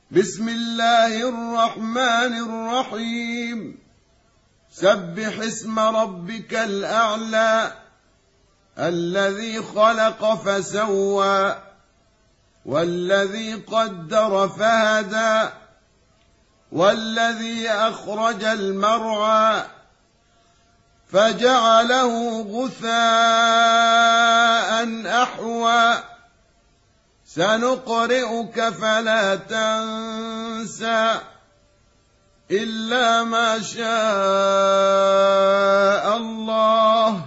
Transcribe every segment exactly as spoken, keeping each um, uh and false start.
بسم الله الرحمن الرحيم سبح اسم ربك الأعلى الذي خلق فسوى والذي قدر فهدى والذي أخرج المرعى فجعله غثاء أحوى سنقرئك فلا تنسى إلا ما شاء الله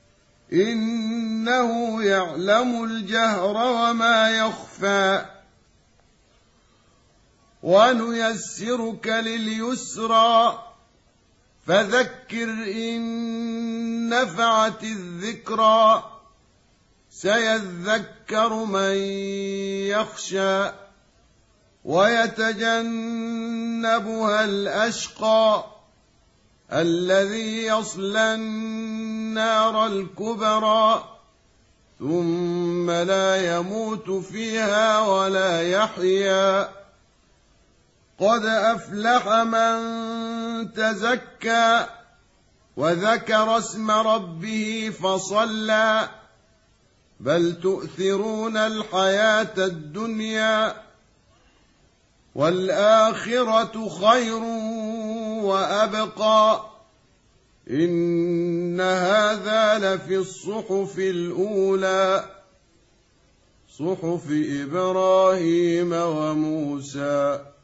إنه يعلم الجهر وما يخفى ونيسرك لليسرى فذكر إن نفعت الذكرى سيذكر من يخشى ويتجنبها الأشقى الذي يصلى النار الكبرى ثم لا يموت فيها ولا يحيا قد أفلح من تزكى وذكر اسم ربه فصلى بل تؤثرون الحياة الدنيا والآخرة خير وأبقى إن هذا لفي الصحف الأولى صحف إبراهيم وموسى